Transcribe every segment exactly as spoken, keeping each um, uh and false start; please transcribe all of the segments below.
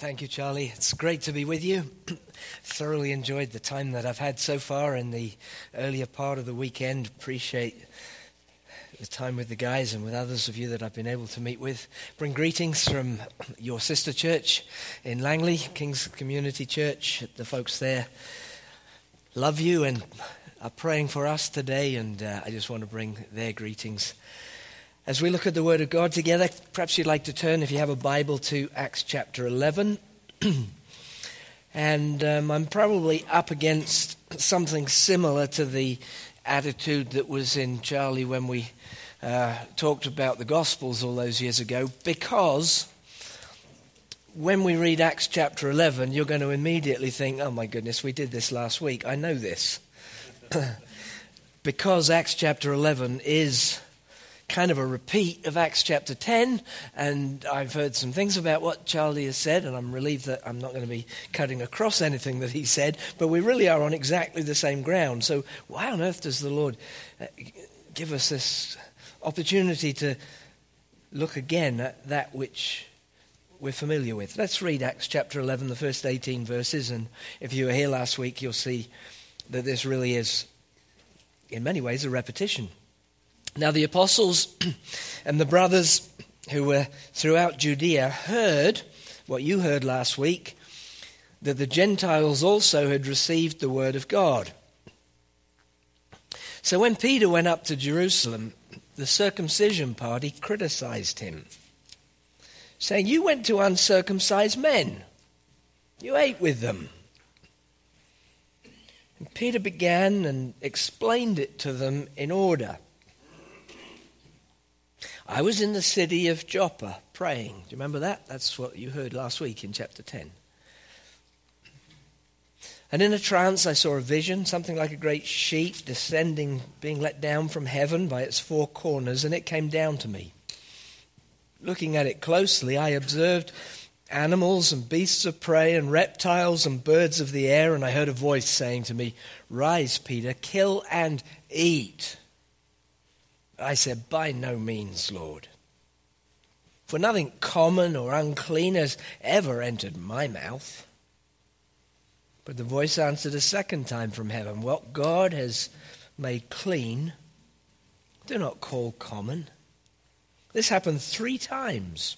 Thank you, Charlie. It's great to be with you. Thoroughly enjoyed the time that I've had so far in the earlier part of the weekend. Appreciate the time with the guys and with others of you that I've been able to meet with. Bring greetings from your sister church in Langley, King's Community Church. The folks there love you and are praying for us today, and uh, I just want to bring their greetings. As we look at the Word of God together, perhaps you'd like to turn, if you have a Bible, to Acts chapter eleven. And um, I'm probably up against something similar to the attitude that was in Charlie when we uh, talked about the Gospels all those years ago, because when we read Acts chapter eleven, you're going to immediately think, oh my goodness, we did this last week. I know this. Because Acts chapter eleven is kind of a repeat of Acts chapter ten, and I've heard some things about what Charlie has said, and I'm relieved that I'm not going to be cutting across anything that he said, but we really are on exactly the same ground. So why on earth does the Lord uh, give us this opportunity to look again at that which we're familiar with? Let's read Acts chapter eleven, the first eighteen verses, and if you were here last week, you'll see that this really is, in many ways, a repetition. Now the apostles and the brothers who were throughout Judea heard what you heard last week, that the Gentiles also had received the word of God. So when Peter went up to Jerusalem, the circumcision party criticized him, saying, "You went to uncircumcised men. You ate with them." And Peter began and explained it to them in order. I was in the city of Joppa praying. Do you remember that? That's what you heard last week in chapter ten. And in a trance I saw a vision, something like a great sheet descending, being let down from heaven by its four corners, and it came down to me. Looking at it closely, I observed animals and beasts of prey and reptiles and birds of the air, and I heard a voice saying to me, "Rise, Peter, kill and eat." I said, "By no means, Lord. For nothing common or unclean has ever entered my mouth." But the voice answered a second time from heaven, "What God has made clean, do not call common." This happened three times.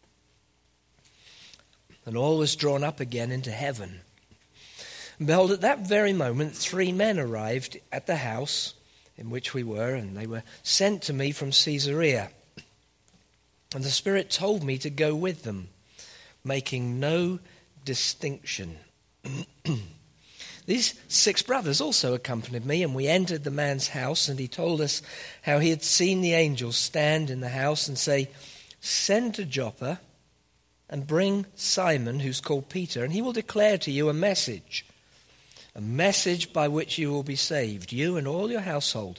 And all was drawn up again into heaven. And behold, at that very moment, three men arrived at the house in which we were, and they were sent to me from Caesarea. And the Spirit told me to go with them, making no distinction. These six brothers also accompanied me, and we entered the man's house, and he told us how he had seen the angel stand in the house and say, "Send to Joppa and bring Simon, who's called Peter, and he will declare to you a message, a message by which you will be saved, you and all your household."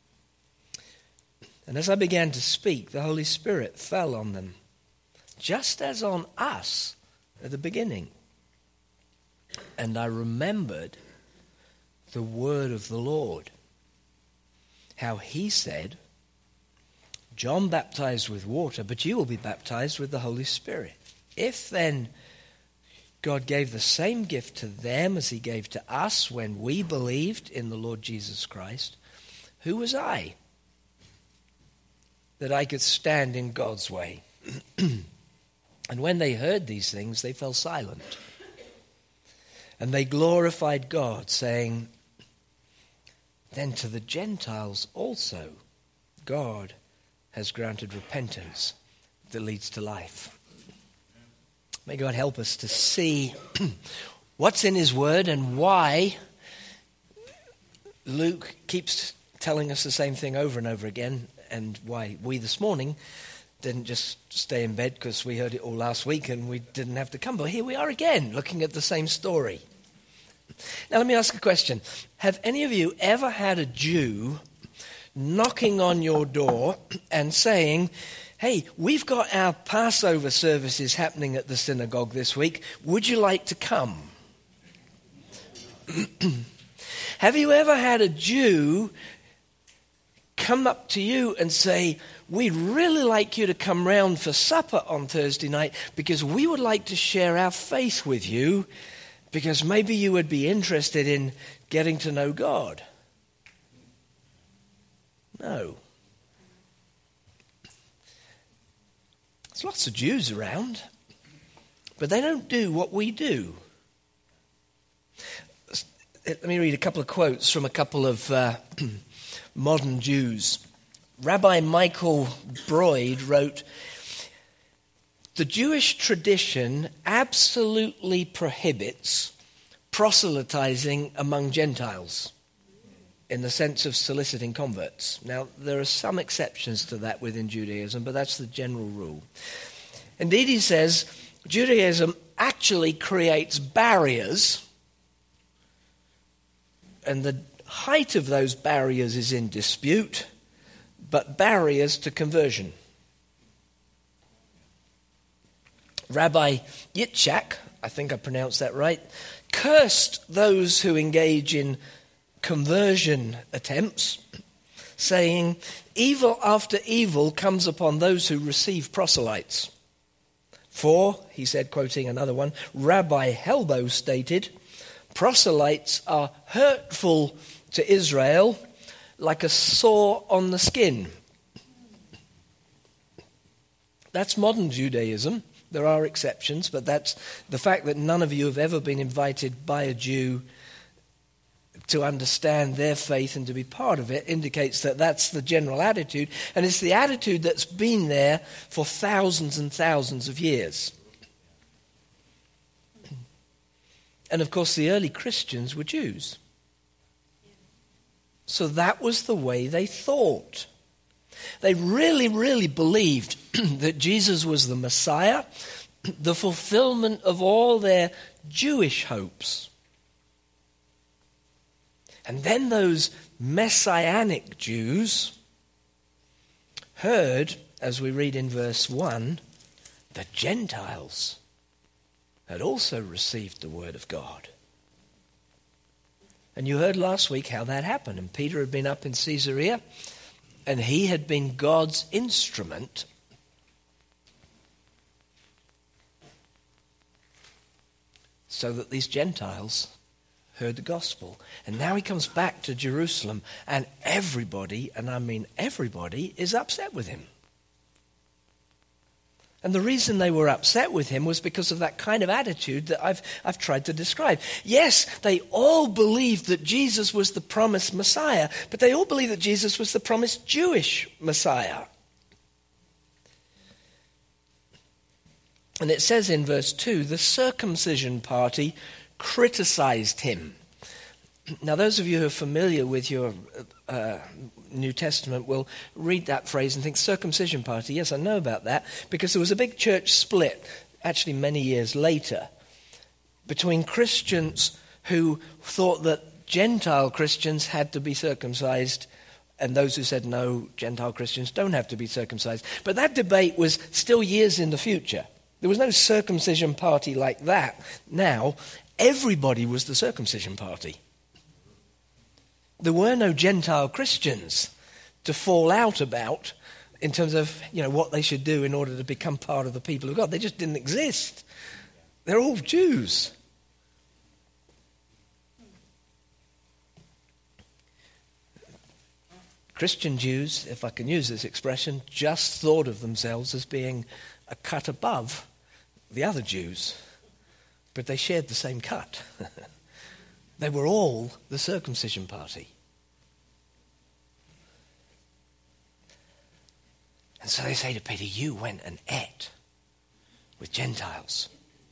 And as I began to speak, the Holy Spirit fell on them, just as on us at the beginning. And I remembered the word of the Lord, how he said, "John baptized with water, but you will be baptized with the Holy Spirit." If then God gave the same gift to them as he gave to us when we believed in the Lord Jesus Christ, who was I that I could stand in God's way? And when they heard these things, they fell silent. And they glorified God, saying, "Then to the Gentiles also God has granted repentance that leads to life." May God help us to see what's in his word and why Luke keeps telling us the same thing over and over again, and why we this morning didn't just stay in bed because we heard it all last week and we didn't have to come. But here we are again, looking at the same story. Now let me ask a question. Have any of you ever had a Jew knocking on your door and saying, "Hey, we've got our Passover services happening at the synagogue this week. Would you like to come?" Have you ever had a Jew come up to you and say, we'd really like you to come round for supper on Thursday night because we would like to share our faith with you because maybe you would be interested in getting to know God. No. There's lots of Jews around, but they don't do what we do. Let me read a couple of quotes from a couple of uh, modern Jews. Rabbi Michael Broyd wrote, "The Jewish tradition absolutely prohibits proselytizing among Gentiles in the sense of soliciting converts." Now, there are some exceptions to that within Judaism, but that's the general rule. Indeed, he says, Judaism actually creates barriers, and the height of those barriers is in dispute, but barriers to conversion. Rabbi Yitzchak, I think I pronounced that right, cursed those who engage in conversion attempts, saying, "Evil after evil comes upon those who receive proselytes. For," he said, quoting another one, Rabbi Helbo stated, "proselytes are hurtful to Israel like a sore on the skin." That's modern Judaism. There are exceptions, but that's the fact that none of you have ever been invited by a Jew to understand their faith and to be part of it indicates that that's the general attitude, and it's the attitude that's been there for thousands and thousands of years. And of course, the early Christians were Jews. So that was the way they thought. They really, really believed that Jesus was the Messiah, the fulfillment of all their Jewish hopes. And then those Messianic Jews heard, as we read in verse one, the Gentiles had also received the word of God. And you heard last week how that happened. And Peter had been up in Caesarea, and he had been God's instrument so that these Gentiles heard the gospel. And now he comes back to Jerusalem, and everybody, and I mean everybody, is upset with him. And the reason they were upset with him was because of that kind of attitude that I've, I've tried to describe. Yes, they all believed that Jesus was the promised Messiah, but they all believed that Jesus was the promised Jewish Messiah. And it says in verse two, the circumcision party criticized him. Now, those of you who are familiar with your uh, New Testament will read that phrase and think, circumcision party. Yes, I know about that, because there was a big church split, actually many years later, between Christians who thought that Gentile Christians had to be circumcised and those who said, no, Gentile Christians don't have to be circumcised. But that debate was still years in the future. There was no circumcision party like that. Now, everybody was the circumcision party. There were no Gentile Christians to fall out about in terms of, you know, what they should do in order to become part of the people of God. They just didn't exist. They're all Jews. Christian Jews, if I can use this expression, just thought of themselves as being a cut above the other Jews, but they shared the same cut. They were all the circumcision party. And so they say to Peter, you went and ate with Gentiles.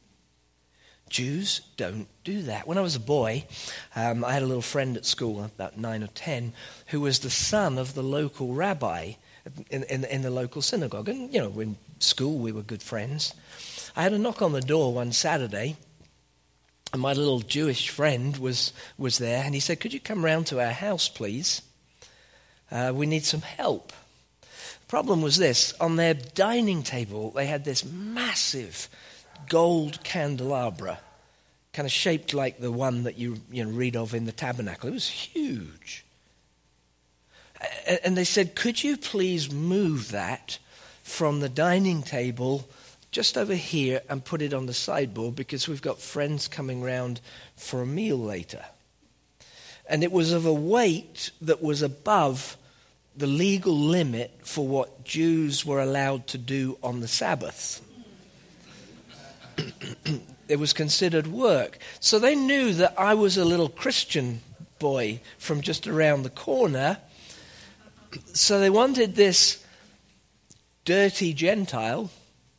Jews don't do that. When I was a boy, um, I had a little friend at school, about nine or ten, who was the son of the local rabbi in, in, in the local synagogue. And, you know, in school we were good friends. I had a knock on the door one Saturday, and my little Jewish friend was, was there, and he said, could you come round to our house, please? Uh, we need some help. The problem was this. On their dining table, they had this massive gold candelabra, kind of shaped like the one that you, you know, read of in the tabernacle. It was huge. And they said, could you please move that from the dining table just over here and put it on the sideboard because we've got friends coming round for a meal later. And it was of a weight that was above the legal limit for what Jews were allowed to do on the Sabbath. It was considered work. So they knew that I was a little Christian boy from just around the corner. So they wanted this dirty Gentile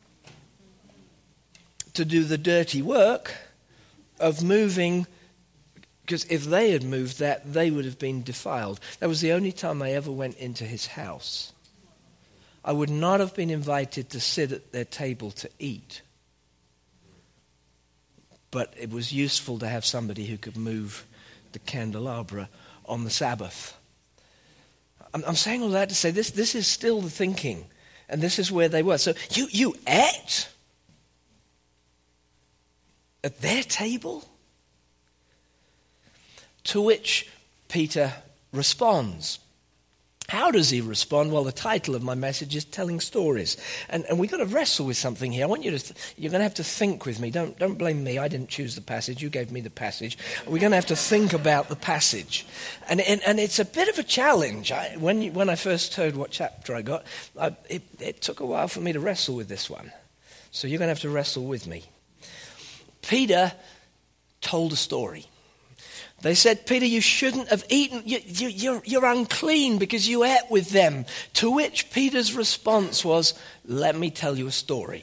to do the dirty work of moving, because if they had moved that, they would have been defiled. That was the only time I ever went into his house. I would not have been invited to sit at their table to eat. But it was useful to have somebody who could move the candelabra on the Sabbath. I'm, I'm saying all that to say this, this is still the thinking. And this is where they were. So you, you ate at their table? To which Peter responds. How does he respond? Well, the title of my message is Telling Stories. And, and we've got to wrestle with something here. I want you to, th- you're going to have to think with me. Don't, don't blame me. I didn't choose the passage. You gave me the passage. We're going to have to think about the passage. And, and, and it's a bit of a challenge. I, when, you, when I first heard what chapter I got, I, it, it took a while for me to wrestle with this one. So you're going to have to wrestle with me. Peter told a story. They said, Peter, you shouldn't have eaten. You, you, you're, you're unclean because you ate with them. To which Peter's response was, let me tell you a story.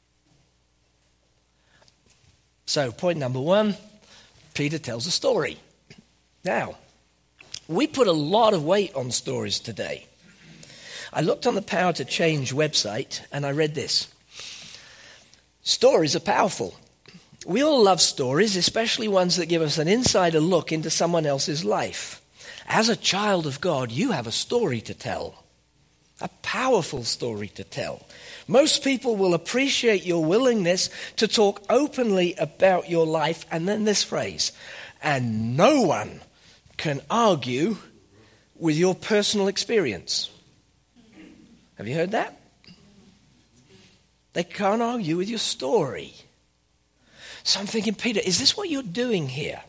So point number one, Peter tells a story. Now, we put a lot of weight on stories today. I looked on the Power to Change website and I read this. Stories are powerful. We all love stories, especially ones that give us an insider look into someone else's life. As a child of God, you have a story to tell, a powerful story to tell. Most people will appreciate your willingness to talk openly about your life, and then this phrase, and no one can argue with your personal experience. Have you heard that? They can't argue with your story. So I'm thinking, Peter, is this what you're doing here?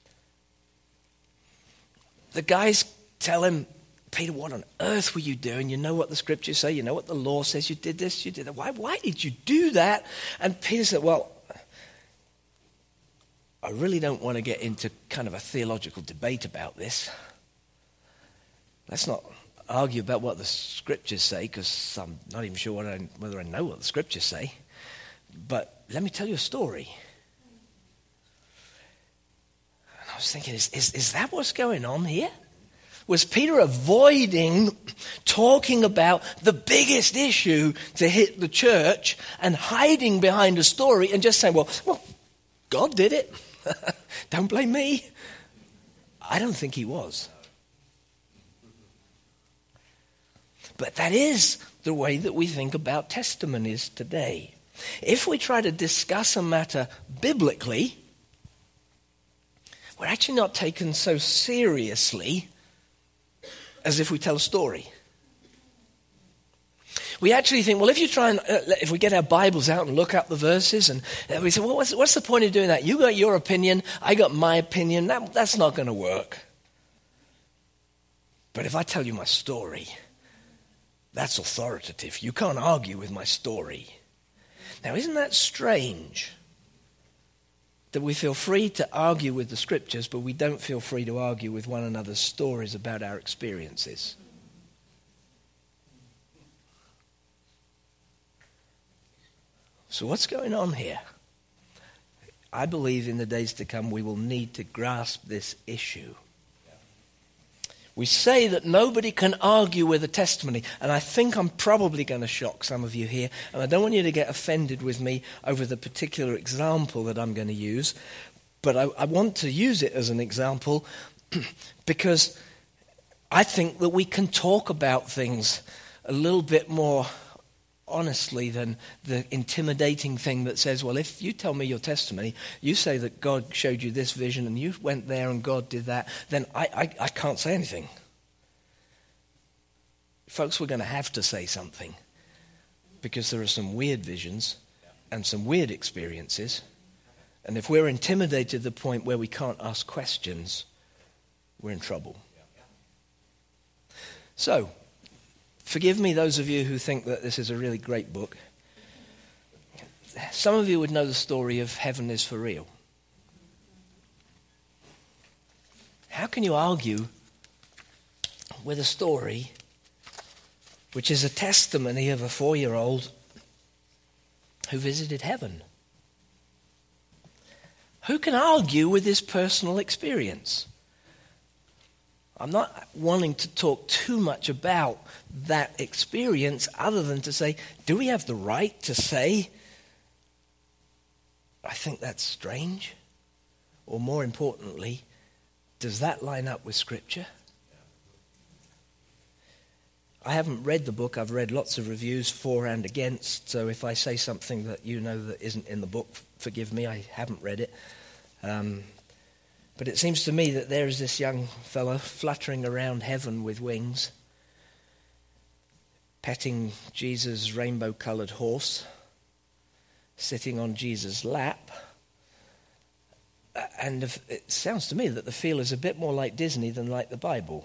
The guys tell him, Peter, what on earth were you doing? You know what the scriptures say. You know what the law says. You did this, you did that. Why, why did you do that? And Peter said, well, I really don't want to get into kind of a theological debate about this. Let's not argue about what the scriptures say, because I'm not even sure what I, whether I know what the scriptures say. But let me tell you a story. I was thinking, is, is, is that what's going on here? Was Peter avoiding talking about the biggest issue to hit the church and hiding behind a story and just saying, well, well, God did it. Don't blame me. I don't think he was. But that is the way that we think about testimonies today. If we try to discuss a matter biblically, we're actually not taken so seriously as if we tell a story. We actually think, well, if you try and, uh, if we get our Bibles out and look up the verses, and uh, we say, well, what's, what's the point of doing that? You got your opinion, I got my opinion, that, that's not going to work. But if I tell you my story, that's authoritative. You can't argue with my story. Now, isn't that strange? That we feel free to argue with the scriptures, but we don't feel free to argue with one another's stories about our experiences. So what's going on here? I believe in the days to come we will need to grasp this issue. We say that nobody can argue with a testimony, and I think I'm probably going to shock some of you here, and I don't want you to get offended with me over the particular example that I'm going to use, but I, I want to use it as an example because I think that we can talk about things a little bit more honestly than the intimidating thing that says, well, if you tell me your testimony, you say that God showed you this vision and you went there and God did that, then I, I, I can't say anything. folks, we're going to have to say something, because there are some weird visions and some weird experiences. And if we're intimidated to the point where we can't ask questions, we're in trouble. So, forgive me those of you who think that this is a really great book. Some of you would know the story of Heaven is for Real. How can you argue with a story which is a testimony of a four-year-old who visited heaven? Who can argue with this personal experience? I'm not wanting to talk too much about that experience other than to say, do we have the right to say, I think that's strange? Or more importantly, does that line up with Scripture? I haven't read the book. I've read lots of reviews for and against, so if I say something that you know that isn't in the book, forgive me, I haven't read it. Um, but it seems to me that there is this young fellow fluttering around heaven with wings, petting Jesus' rainbow-coloured horse, sitting on Jesus' lap. And it sounds to me that the feel is a bit more like Disney than like the Bible.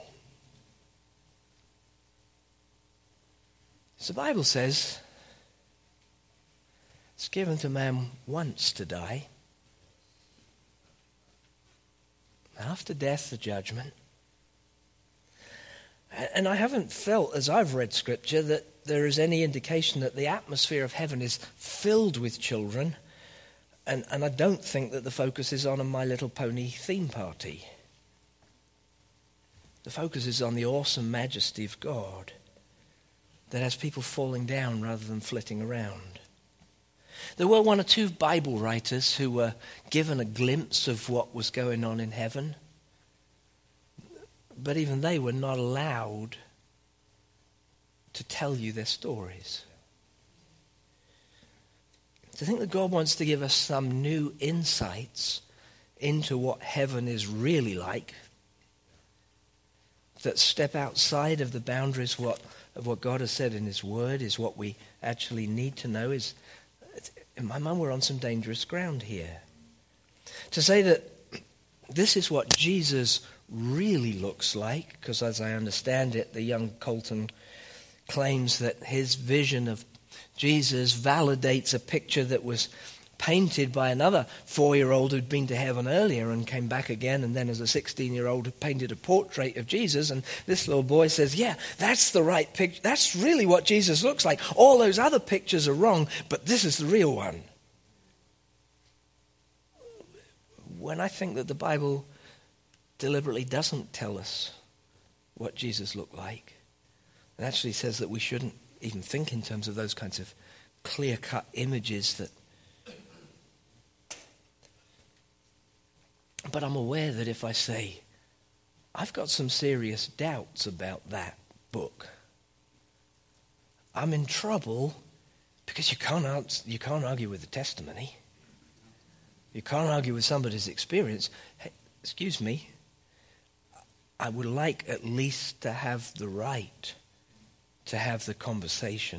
So the Bible says it's given to man once to die. After death, the judgment. And I haven't felt, as I've read Scripture, that there is any indication that the atmosphere of heaven is filled with children. And, and I don't think that the focus is on a My Little Pony theme party. The focus is on the awesome majesty of God that has people falling down rather than flitting around. There were one or two Bible writers who were given a glimpse of what was going on in heaven, but even they were not allowed to tell you their stories. To think that God wants to give us some new insights into what heaven is really like, that step outside of the boundaries what, of what God has said in his word, is what we actually need to know, is, in my mind, we're on some dangerous ground here. To say that this is what Jesus really looks like, because as I understand it, the young Colton claims that his vision of Jesus validates a picture that was painted by another four-year-old who'd been to heaven earlier and came back again, and then as a sixteen-year-old painted a portrait of Jesus, and this little boy says, yeah, that's the right picture. That's really what Jesus looks like. All those other pictures are wrong, but this is the real one. When I think that the Bible deliberately doesn't tell us what Jesus looked like, it actually says that we shouldn't even think in terms of those kinds of clear-cut images that... But I'm aware that if I say, I've got some serious doubts about that book, I'm in trouble, because you can't answer, you can't argue with the testimony. You can't argue with somebody's experience. Hey, excuse me, I would like at least to have the right to have the conversation.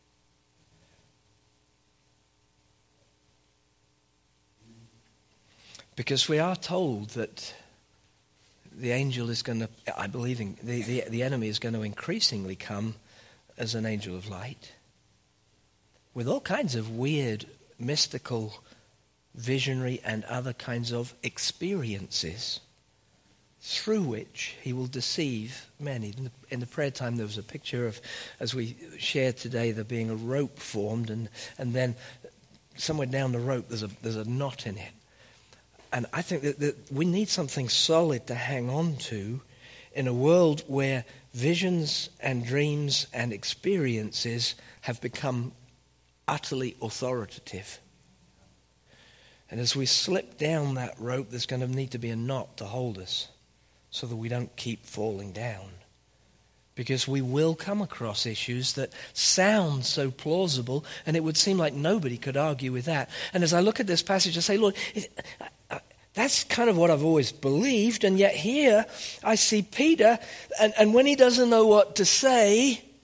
Because we are told that the angel is going to, I believe in, the, the, the enemy is going to increasingly come as an angel of light with all kinds of weird, mystical, visionary and other kinds of experiences through which he will deceive many. In the, in the prayer time there was a picture of, as we shared today, there being a rope formed, and, and then somewhere down the rope there's a, there's a knot in it. And I think that, that we need something solid to hang on to in a world where visions and dreams and experiences have become utterly authoritative. And as we slip down that rope, there's going to need to be a knot to hold us so that we don't keep falling down. Because we will come across issues that sound so plausible, and it would seem like nobody could argue with that. And as I look at this passage, I say, Lord, it, I, that's kind of what I've always believed, and yet here I see Peter, and, and when he doesn't know what to say,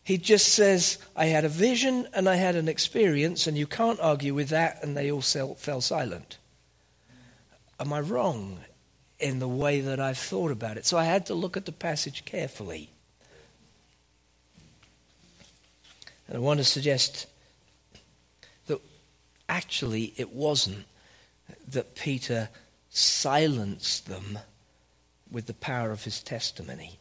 He just says, I had a vision and I had an experience, and you can't argue with that, and they all fell silent. Am I wrong in the way that I've thought about it? So I had to look at the passage carefully. And I want to suggest that actually it wasn't that Peter silenced them with the power of his testimony.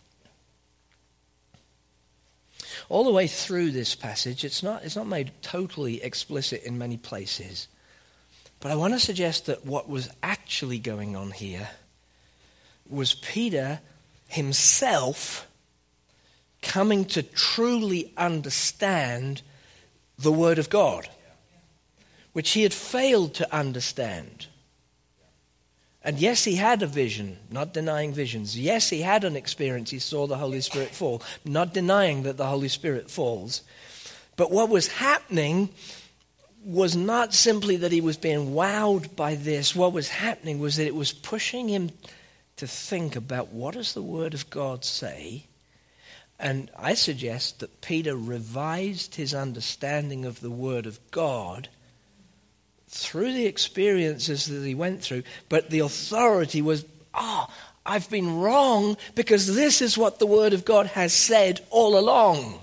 All the way through this passage, it's not, it's not made totally explicit in many places. But I want to suggest that what was actually going on here was Peter himself coming to truly understand the Word of God, which he had failed to understand. And yes, he had a vision, not denying visions. Yes, he had an experience. He saw the Holy Spirit fall, not denying that the Holy Spirit falls. But what was happening was not simply that he was being wowed by this. What was happening was that it was pushing him to think about, what does the Word of God say? And I suggest that Peter revised his understanding of the Word of God through the experiences that he went through, but the authority was, ah, oh, I've been wrong because this is what the Word of God has said all along.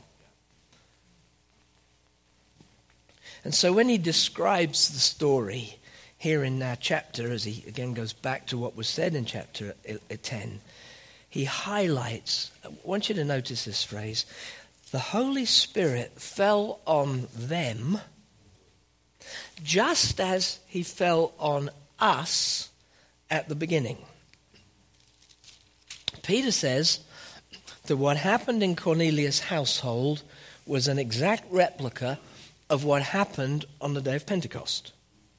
And so when he describes the story here in our chapter, as he again goes back to what was said in chapter ten, he highlights, I want you to notice this phrase, the Holy Spirit fell on them just as he fell on us at the beginning. Peter says that what happened in Cornelius' household was an exact replica of what happened on the day of Pentecost.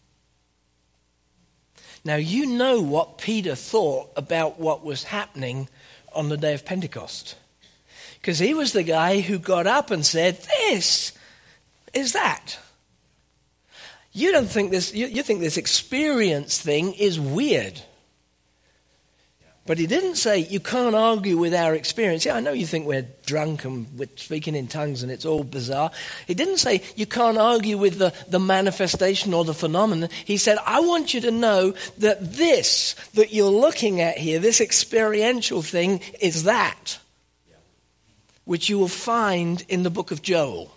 Now, you know what Peter thought about what was happening on the day of Pentecost, because he was the guy who got up and said, this is that. You don't think this, you, you think this experience thing is weird. But he didn't say, you can't argue with our experience. Yeah, I know you think we're drunk and we're speaking in tongues and it's all bizarre. He didn't say, you can't argue with the, the manifestation or the phenomenon. He said, I want you to know that this that you're looking at here, this experiential thing, is that, which you will find in the book of Joel.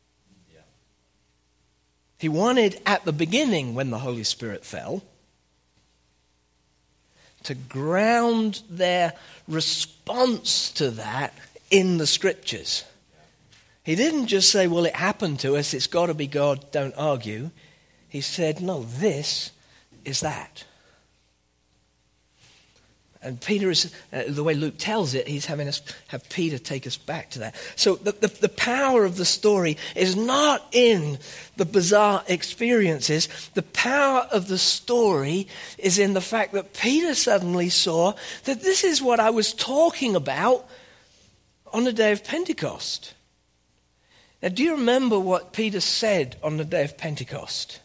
He wanted at the beginning, when the Holy Spirit fell, to ground their response to that in the Scriptures. He didn't just say, well, it happened to us, it's got to be God, don't argue. He said, no, this is that. And Peter is, uh, the way Luke tells it, he's having us have Peter take us back to that. So the, the, the power of the story is not in the bizarre experiences. The power of the story is in the fact that Peter suddenly saw that this is what I was talking about on the day of Pentecost. Now, do you remember what Peter said on the day of Pentecost?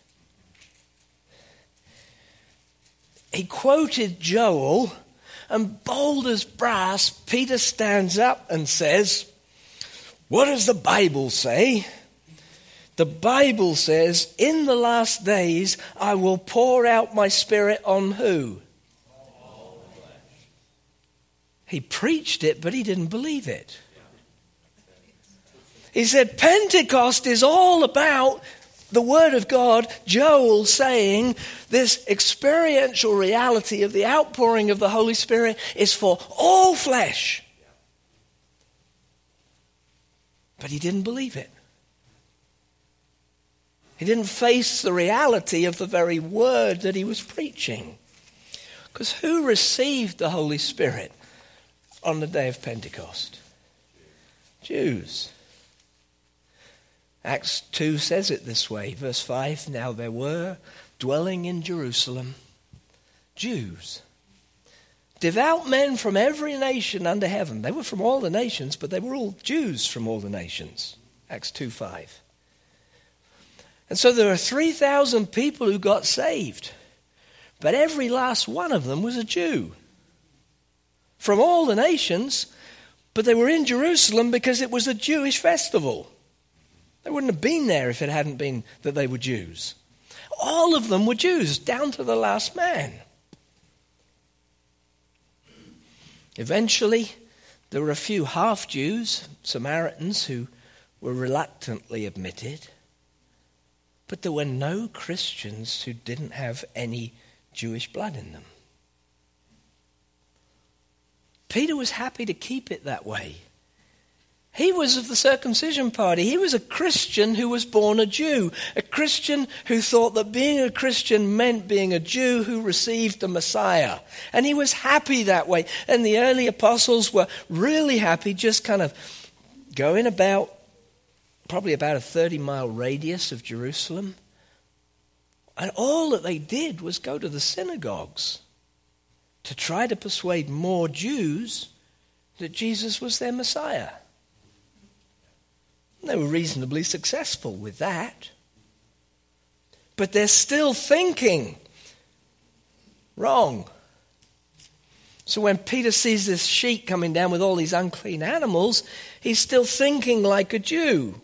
He quoted Joel. And bold as brass, Peter stands up and says, what does the Bible say? The Bible says, in the last days, I will pour out my Spirit on who? All flesh. He preached it, but he didn't believe it. He said, Pentecost is all about the Word of God, Joel saying this experiential reality of the outpouring of the Holy Spirit is for all flesh. But he didn't believe it. He didn't face the reality of the very word that he was preaching. Because who received the Holy Spirit on the day of Pentecost? Jews. Acts two says it this way, verse five, now there were dwelling in Jerusalem Jews, devout men from every nation under heaven. They were from all the nations, but they were all Jews from all the nations. Acts two five. And so there are three thousand people who got saved, but every last one of them was a Jew. From all the nations, But they were in Jerusalem because it was a Jewish festival. They wouldn't have been there if it hadn't been that they were Jews. All of them were Jews, down to the last man. Eventually, there were a few half-Jews, Samaritans, who were reluctantly admitted. But there were no Christians who didn't have any Jewish blood in them. Peter was happy to keep it that way. He was of the circumcision party. He was a Christian who was born a Jew. A Christian who thought that being a Christian meant being a Jew who received the Messiah. And he was happy that way. And the early apostles were really happy, just kind of going about, probably about a thirty mile radius of Jerusalem. And all that they did was go to the synagogues to try to persuade more Jews that Jesus was their Messiah. They were reasonably successful with that. But they're still thinking wrong. So when Peter sees this sheet coming down with all these unclean animals, he's still thinking like a Jew.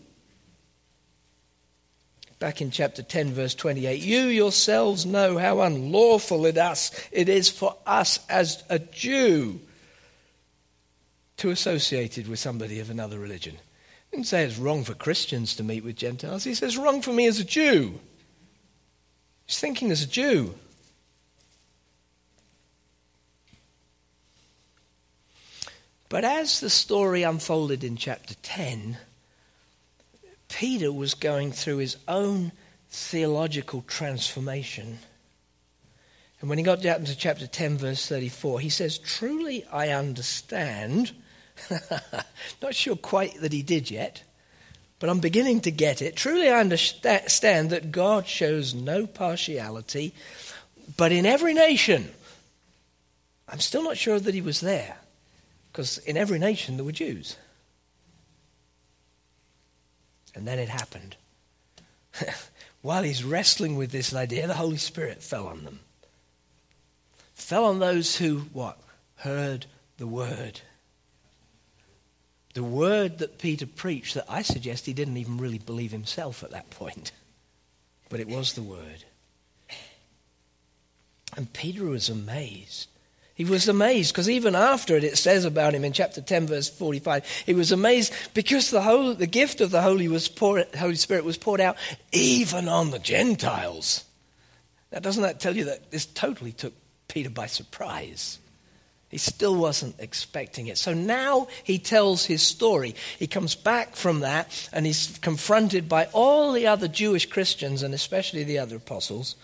Back in chapter ten, verse twenty-eight, you yourselves know how unlawful it us it is for us as a Jew to associate with somebody of another religion. He didn't say it's wrong for Christians to meet with Gentiles. He says, wrong for me as a Jew. He's thinking as a Jew. But as the story unfolded in chapter ten, Peter was going through his own theological transformation. And when he got down to chapter ten, verse thirty-four, he says, truly I understand. Not sure quite that he did yet, but I'm beginning to get it. Truly I understand that God shows no partiality, but in every nation. I'm still not sure that he was there, because in every nation there were Jews. And then it happened. While he's wrestling with this idea, the Holy Spirit fell on them. Fell on those who, what? Heard the word. The word that Peter preached that I suggest he didn't even really believe himself at that point. But it was the word. And Peter was amazed. He was amazed because even after it, it says about him in chapter ten, verse forty-five, he was amazed because the whole, the gift of the Holy, was poured, Holy Spirit was poured out even on the Gentiles. Now, doesn't that tell you that this totally took Peter by surprise? He still wasn't expecting it. So now he tells his story. He comes back from that and he's confronted by all the other Jewish Christians and especially the other apostles.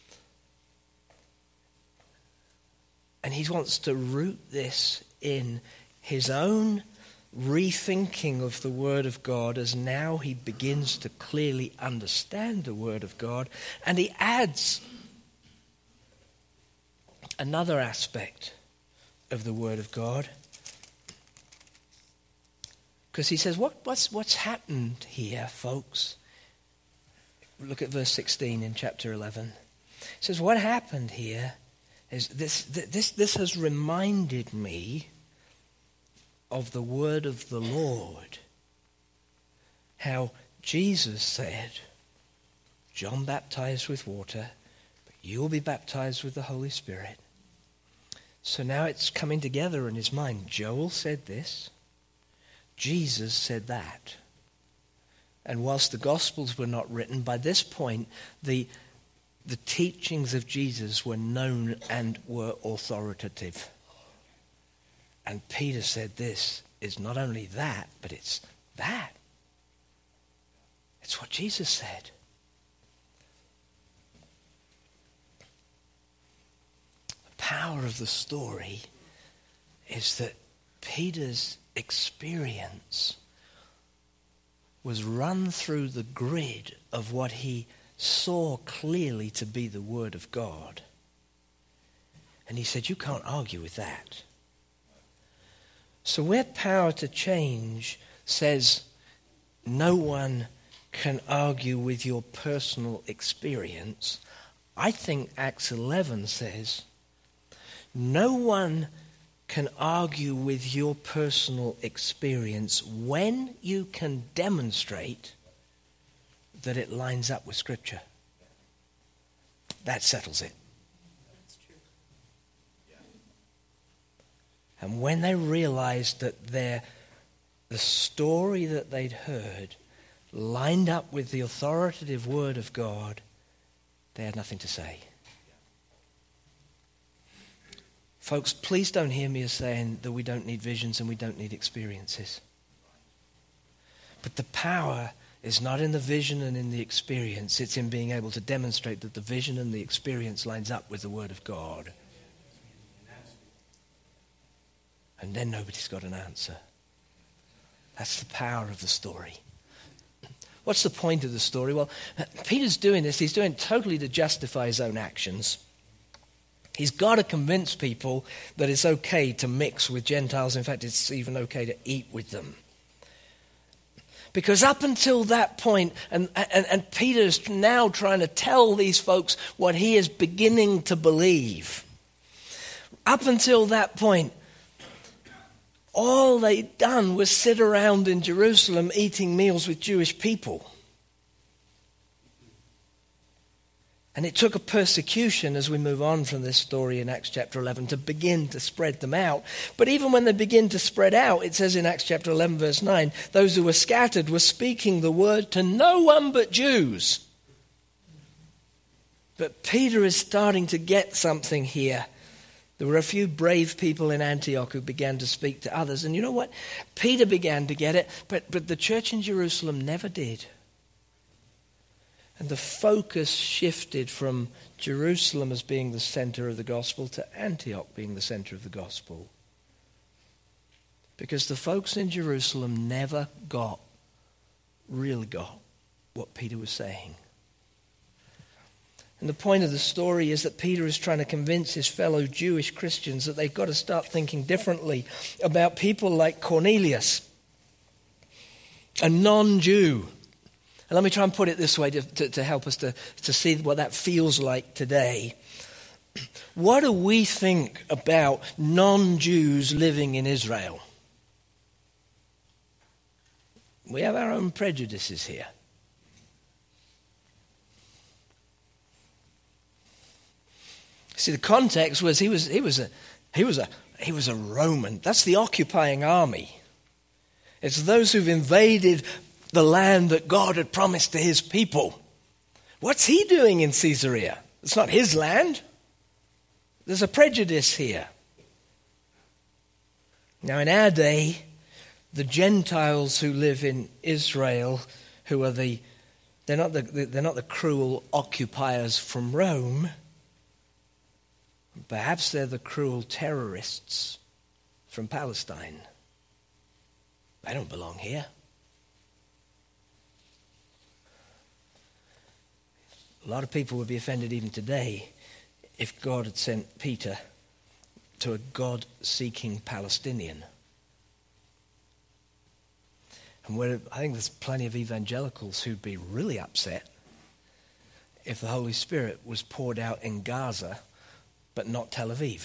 And he wants to root this in his own rethinking of the Word of God as now he begins to clearly understand the Word of God. And he adds another aspect of the Word of God. Because he says, what, what's, what's happened here, folks? Look at verse sixteen in chapter eleven. It says, what happened here is this, this, this has reminded me of the word of the Lord. How Jesus said, John baptized with water, but you will be baptized with the Holy Spirit. So now it's coming together in his mind. Joel said this. Jesus said that. And whilst the Gospels were not written, by this point, the, the teachings of Jesus were known and were authoritative. And Peter said this is not only that, but it's that. It's what Jesus said. Power of the story is that Peter's experience was run through the grid of what he saw clearly to be the Word of God. And he said, you can't argue with that. So where power to change says no one can argue with your personal experience, I think Acts eleven says no one can argue with your personal experience when you can demonstrate that it lines up with Scripture. That settles it. That's true. And when they realized that their, the story that they'd heard lined up with the authoritative Word of God, they had nothing to say. Folks, please don't hear me as saying that we don't need visions and we don't need experiences. But the power is not in the vision and in the experience. It's in being able to demonstrate that the vision and the experience lines up with the Word of God. And then nobody's got an answer. That's the power of the story. What's the point of the story? Well, Peter's doing this. He's doing it totally to justify his own actions. He's got to convince people that it's okay to mix with Gentiles. In fact, it's even okay to eat with them. Because up until that point, and, and, and Peter's now trying to tell these folks what he is beginning to believe. Up until that point, all they'd done was sit around in Jerusalem eating meals with Jewish people. And it took a persecution as we move on from this story in Acts chapter eleven to begin to spread them out. But even when they begin to spread out, it says in Acts chapter eleven verse nine, those who were scattered were speaking the word to no one but Jews. But Peter is starting to get something here. There were a few brave people in Antioch who began to speak to others. And you know what? Peter began to get it, but, but the church in Jerusalem never did. And the focus shifted from Jerusalem as being the center of the gospel to Antioch being the center of the gospel. Because the folks in Jerusalem never got, really got, what Peter was saying. And the point of the story is that Peter is trying to convince his fellow Jewish Christians that they've got to start thinking differently about people like Cornelius, a non-Jew. And let me try and put it this way to, to, to help us to, to see what that feels like today. What do we think about non-Jews living in Israel? We have our own prejudices here. See, the context was he was he was a he was a he was a Roman. That's the occupying army. It's those who've invaded the land that God had promised to his people. What's he doing in Caesarea? It's not his land. There's a prejudice here. Now, in our day, the Gentiles who live in Israel, who are the they're not the they're not the cruel occupiers from Rome. Perhaps they're the cruel terrorists from Palestine. They don't belong here. A lot of people would be offended even today if God had sent Peter to a God-seeking Palestinian. And where, I think there's plenty of evangelicals who'd be really upset if the Holy Spirit was poured out in Gaza but not Tel Aviv.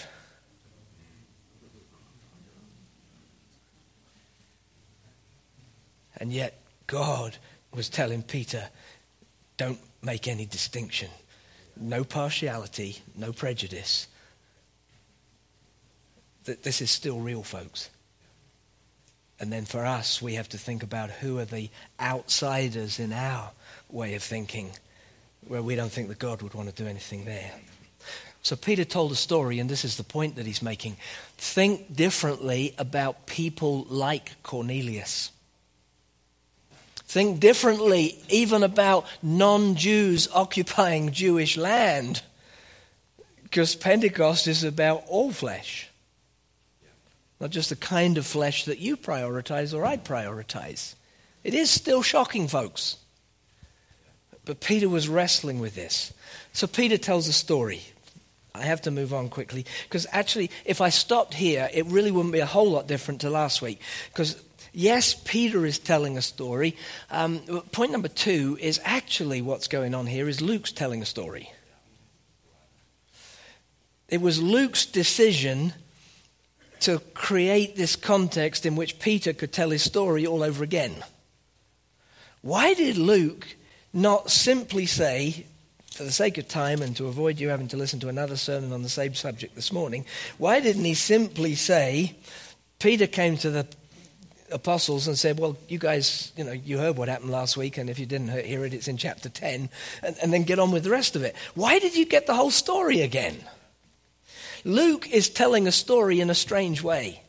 And yet God was telling Peter, don't make any distinction. No partiality, no prejudice. That this is still real, folks. And then for us, we have to think about who are the outsiders in our way of thinking, where we don't think that God would want to do anything there. So Peter told a story, and this is the point that he's making. Think differently about people like Cornelius. Think differently even about non-Jews occupying Jewish land. Because Pentecost is about all flesh. Not just the kind of flesh that you prioritize or I prioritize. It is still shocking, folks. But Peter was wrestling with this. So Peter tells a story. I have to move on quickly, because actually, if I stopped here, it really wouldn't be a whole lot different to last week. Because, yes, Peter is telling a story. Um, point number two is actually what's going on here is Luke's telling a story. It was Luke's decision to create this context in which Peter could tell his story all over again. Why did Luke not simply say, for the sake of time and to avoid you having to listen to another sermon on the same subject this morning, why didn't he simply say, Peter came to the apostles and said, well, you guys, you know, you heard what happened last week, and if you didn't hear it, it's in chapter ten, and, and then get on with the rest of it. Why did you get the whole story again? Luke is telling a story in a strange way.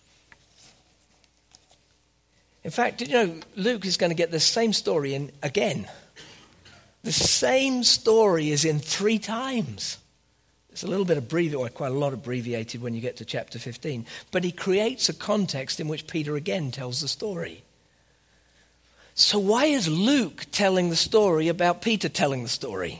In fact, did you know Luke is going to get the same story in again? The same story is in three times. It's a little bit abbreviated, or quite a lot abbreviated when you get to chapter fifteen. But he creates a context in which Peter again tells the story. So why is Luke telling the story about Peter telling the story?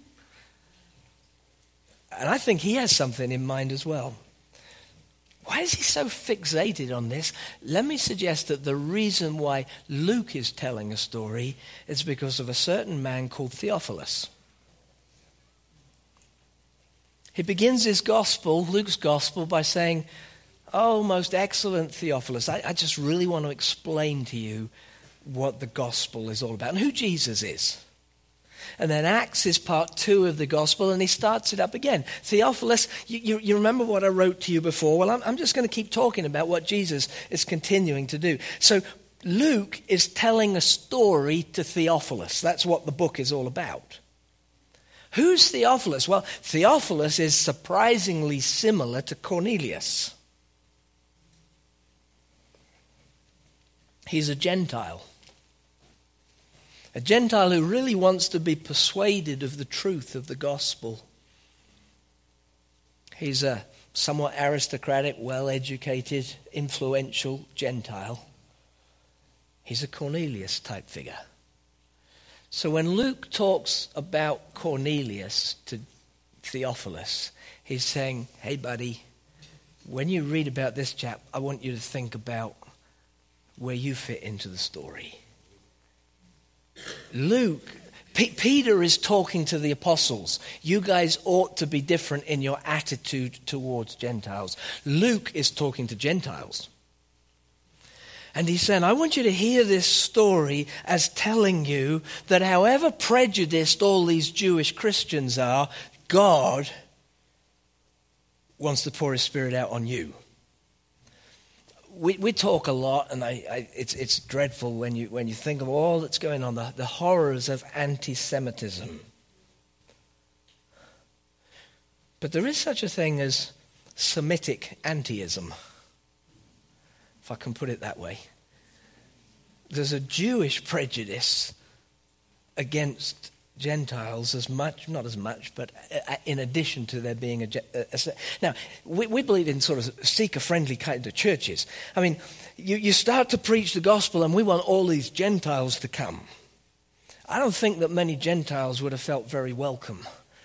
And I think he has something in mind as well. Why is he so fixated on this? Let me suggest that the reason why Luke is telling a story is because of a certain man called Theophilus. He begins his gospel, Luke's gospel, by saying, oh, most excellent Theophilus, I, I just really want to explain to you what the gospel is all about and who Jesus is. And then Acts is part two of the gospel, and he starts it up again. Theophilus, you, you, you remember what I wrote to you before? Well, I'm, I'm just going to keep talking about what Jesus is continuing to do. So Luke is telling a story to Theophilus. That's what the book is all about. Who's Theophilus? Well, Theophilus is surprisingly similar to Cornelius. He's a Gentile. A Gentile who really wants to be persuaded of the truth of the gospel. He's a somewhat aristocratic, well-educated, influential Gentile. He's a Cornelius type figure. So when Luke talks about Cornelius to Theophilus, he's saying, hey buddy, when you read about this chap, I want you to think about where you fit into the story. Luke, P- Peter is talking to the apostles. You guys ought to be different in your attitude towards Gentiles. Luke is talking to Gentiles. And he's saying, I want you to hear this story as telling you that however prejudiced all these Jewish Christians are, God wants to pour his Spirit out on you. We we talk a lot, and I, I, it's it's dreadful when you when you think of all that's going on, the, the horrors of anti-Semitism. But there is such a thing as Semitic antiism, if I can put it that way. There's a Jewish prejudice against Gentiles as much, not as much, but in addition to there being a... a now, we, we believe in sort of seeker-friendly kind of churches. I mean, you, you start to preach the gospel and we want all these Gentiles to come. I don't think that many Gentiles would have felt very welcome.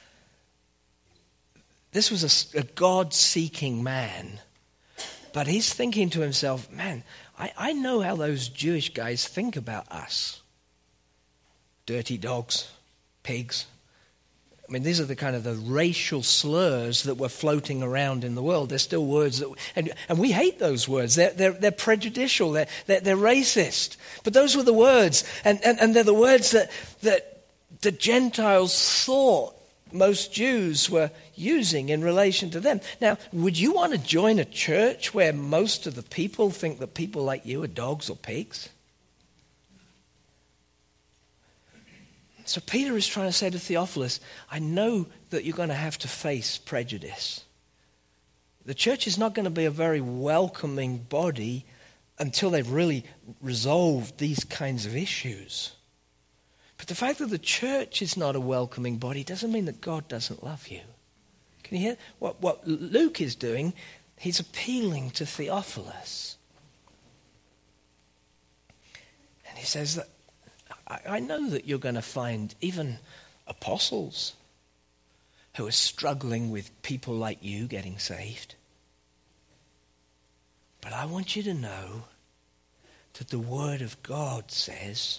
This was a, a God-seeking man, but he's thinking to himself, man, I, I know how those Jewish guys think about us. Dirty dogs. Pigs. I mean, these are the kind of the racial slurs that were floating around in the world. They're still words that, and, and we hate those words. They're, they're, they're prejudicial. They're, they're, they're racist. But those were the words, and, and, and they're the words that, that the Gentiles thought most Jews were using in relation to them. Now, would you want to join a church where most of the people think that people like you are dogs or pigs? So Peter is trying to say to Theophilus, I know that you're going to have to face prejudice. The church is not going to be a very welcoming body until they've really resolved these kinds of issues. But the fact that the church is not a welcoming body doesn't mean that God doesn't love you. Can you hear what, what Luke is doing? He's appealing to Theophilus. And he says that, I know that you're going to find even apostles who are struggling with people like you getting saved. But I want you to know that the Word of God says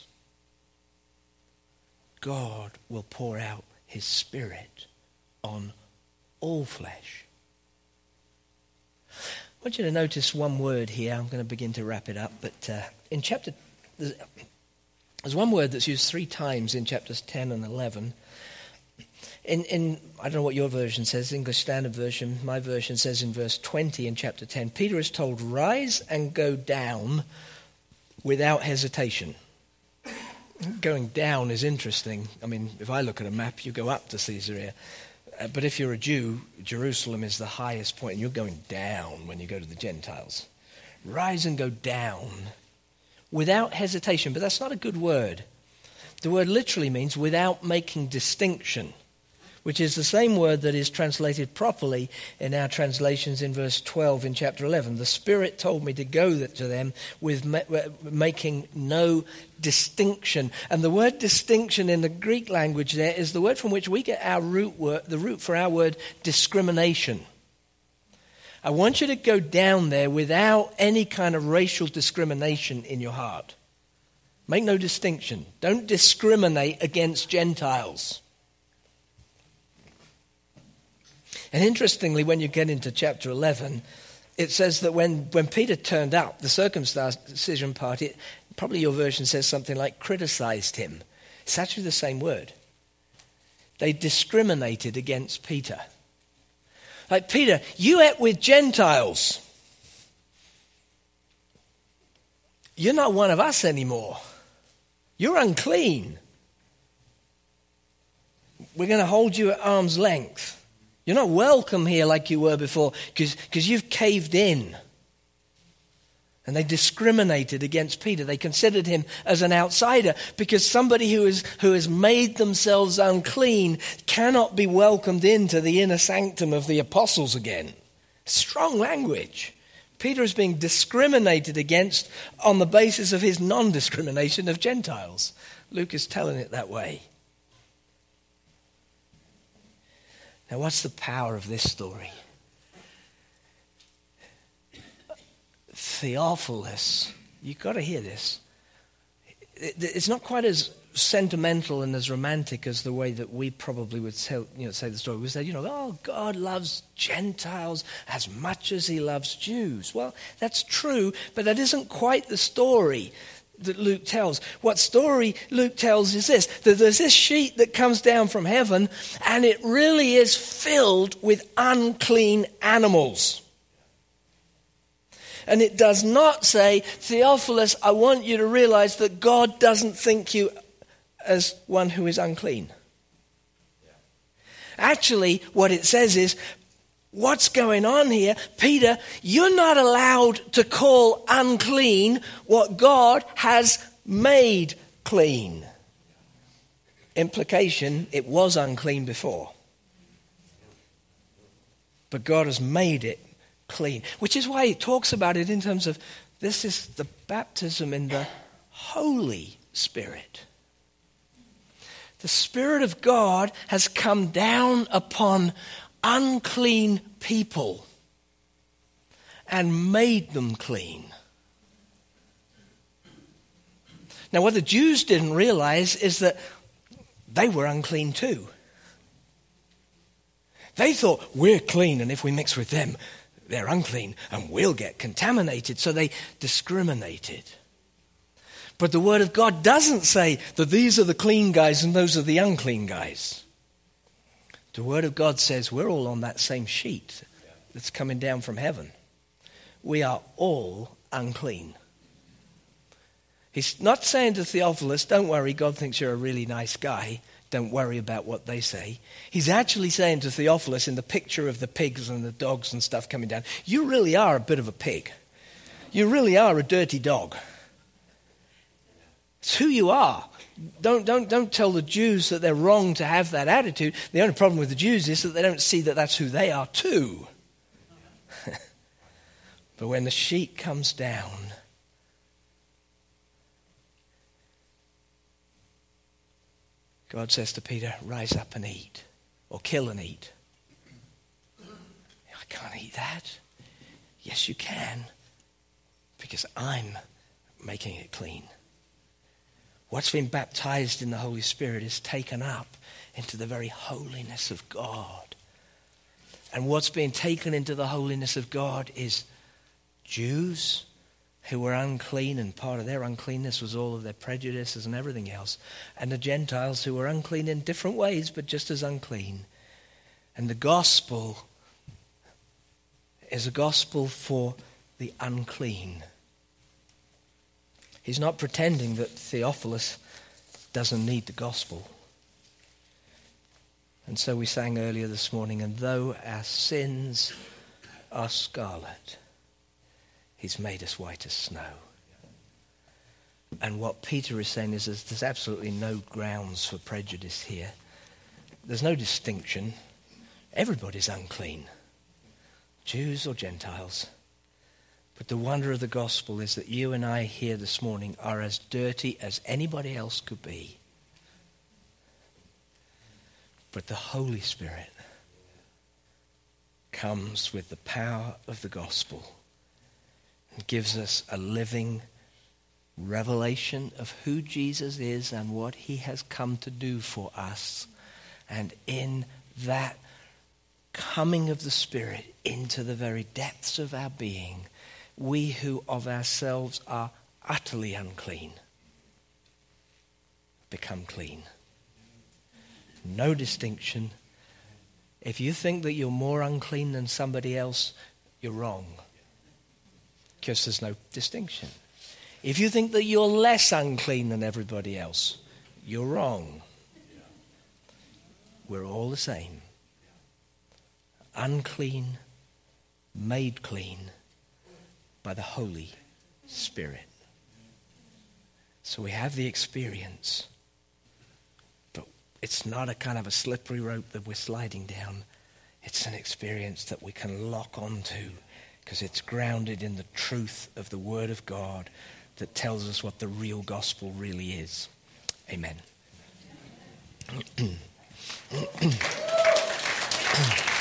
God will pour out his Spirit on all flesh. I want you to notice one word here. I'm going to begin to wrap it up. But uh, in chapter, there's, there's one word that's used three times in chapters ten and eleven. In, in I don't know what your version says, English Standard Version. My version says in verse twenty in chapter ten, Peter is told, rise and go down without hesitation. Going down is interesting. I mean, if I look at a map, you go up to Caesarea. Uh, but if you're a Jew, Jerusalem is the highest point, and you're going down when you go to the Gentiles. Rise and go down without hesitation. But that's not a good word. The word literally means without making distinction, which is the same word that is translated properly in our translations in verse twelve in chapter eleven. The Spirit told me to go to them with ma- making no distinction. And the word distinction in the Greek language there is the word from which we get our root word, the root for our word discrimination. I want you to go down there without any kind of racial discrimination in your heart. Make no distinction. Don't discriminate against Gentiles. And interestingly, when you get into chapter eleven, it says that when, when Peter turned up, the circumcision party, probably your version says something like criticized him. It's actually the same word. They discriminated against Peter. Like, Peter, you ate with Gentiles. You're not one of us anymore. You're unclean. We're going to hold you at arm's length. You're not welcome here like you were before because you've caved in. And they discriminated against Peter. They considered him as an outsider because somebody who is who has made themselves unclean cannot be welcomed into the inner sanctum of the apostles again. Strong language. Peter is being discriminated against on the basis of his non-discrimination of Gentiles. Luke is telling it that way. Now, what's the power of this story? Theophilus, you've got to hear this. It's not quite as sentimental and as romantic as the way that we probably would tell, you know, say the story. We say, you know, oh, God loves Gentiles as much as he loves Jews. Well, that's true, but that isn't quite the story that Luke tells. What story Luke tells is this, that there's this sheet that comes down from heaven and it really is filled with unclean animals. And it does not say, Theophilus, I want you to realize that God doesn't think you as one who is unclean. Actually, what it says is, what's going on here? Peter, you're not allowed to call unclean what God has made clean. Implication, it was unclean before. But God has made it clean. Which is why he talks about it in terms of, this is the baptism in the Holy Spirit. The Spirit of God has come down upon unclean people and made them clean. Now, what the Jews didn't realize is that they were unclean too. They thought, we're clean, and if we mix with them, they're unclean, and we'll get contaminated. So they discriminated. But the Word of God doesn't say that these are the clean guys and those are the unclean guys. The Word of God says we're all on that same sheet that's coming down from heaven. We are all unclean. He's not saying to Theophilus, don't worry, God thinks you're a really nice guy. Don't worry about what they say. He's actually saying to Theophilus in the picture of the pigs and the dogs and stuff coming down, you really are a bit of a pig. You really are a dirty dog. It's who you are. Don't, don't, don't tell the Jews that they're wrong to have that attitude. The only problem with the Jews is that they don't see that that's who they are too. But when the sheet comes down, God says to Peter, rise up and eat, or kill and eat. I can't eat that. Yes, you can, because I'm making it clean. What's been baptized in the Holy Spirit is taken up into the very holiness of God. And what's being taken into the holiness of God is Jews who were unclean, and part of their uncleanness was all of their prejudices and everything else, and the Gentiles who were unclean in different ways, but just as unclean. And the gospel is a gospel for the unclean. He's not pretending that Theophilus doesn't need the gospel. And so we sang earlier this morning, and though our sins are scarlet, he's made us white as snow. And what Peter is saying is there's, there's absolutely no grounds for prejudice here. There's no distinction. Everybody's unclean, Jews or Gentiles. But the wonder of the gospel is that you and I here this morning are as dirty as anybody else could be. But the Holy Spirit comes with the power of the gospel and gives us a living revelation of who Jesus is and what he has come to do for us. And in that coming of the Spirit into the very depths of our being, we who of ourselves are utterly unclean become clean. No distinction. If you think that you're more unclean than somebody else, you're wrong. Because there's no distinction. If you think that you're less unclean than everybody else, you're wrong. We're all the same. Unclean, made clean by the Holy Spirit. So we have the experience. It's not a kind of a slippery rope that we're sliding down. It's an experience that we can lock onto because it's grounded in the truth of the Word of God that tells us what the real gospel really is. Amen.